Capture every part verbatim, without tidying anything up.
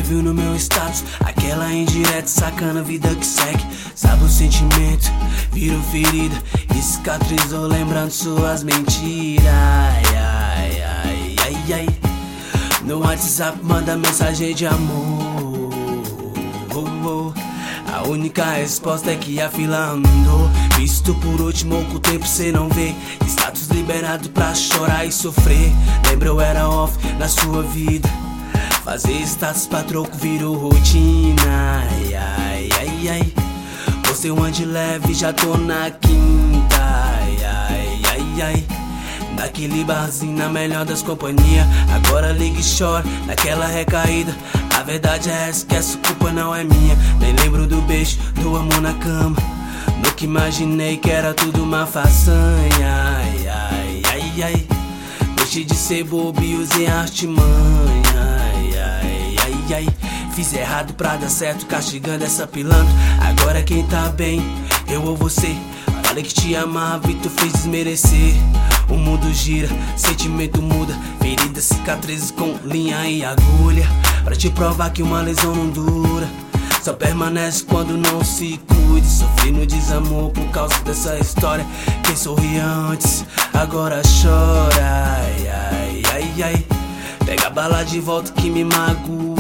viu no meu status aquela indireta, sacana a vida que segue. Sabe o sentimento, virou ferida e cicatrizou lembrando suas mentiras. Ai, ai, ai, ai, ai. No WhatsApp manda mensagem de amor. Oh, oh. A única resposta é que a fila andou. Visto por último, com o tempo cê não vê. Status liberado pra chorar e sofrer. Lembra eu era off na sua vida. Fazer status pra troco virou rotina. Ai, ai, ai, ai. Você ande leve, já tô na quinta. Ai, ai, ai, ai. Naquele barzinho, na melhor das companhias. Agora liga e chora, naquela recaída. A verdade é essa, que essa culpa não é minha. Nem lembro do beijo, do amor na cama. Nunca imaginei que era tudo uma façanha. Ai, ai, ai, ai. Deixei de ser bobo e usei artimanha. Ai, ai, ai, ai. Fiz errado pra dar certo, castigando essa pilantra. Agora quem tá bem, eu ou você. Falei que te amava e tu fez desmerecer. O mundo gira, sentimento muda. Feridas, cicatrizes com linha e agulha. Pra te provar que uma lesão não dura, só permanece quando não se cuide. Sofri no desamor por causa dessa história. Quem sorria antes, agora chora. Ai, ai, ai, ai. Pega a bala de volta que me magoou.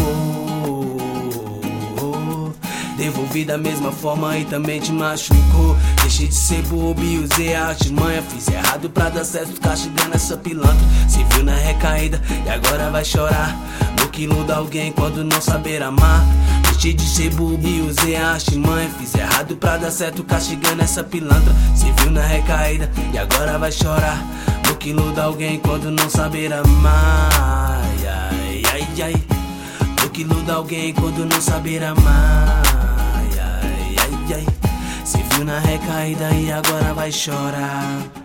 Devolvi da mesma forma e também te machucou. Deixei de ser bobo e usei a artimanha. Fiz errado pra dar certo, castigando essa pilantra. Se viu na recaída e agora vai chorar. No quilo de alguém quando não saber amar. Deixei de ser bobo e usei a artimanha. Fiz errado pra dar certo, castigando essa pilantra. Se viu na recaída e agora vai chorar. No quilo de alguém quando não saber amar. Ai, ai, ai, ai. No quilo de alguém quando não saber amar. Ai, ai, ai, ai. Se viu na recaída e agora vai chorar.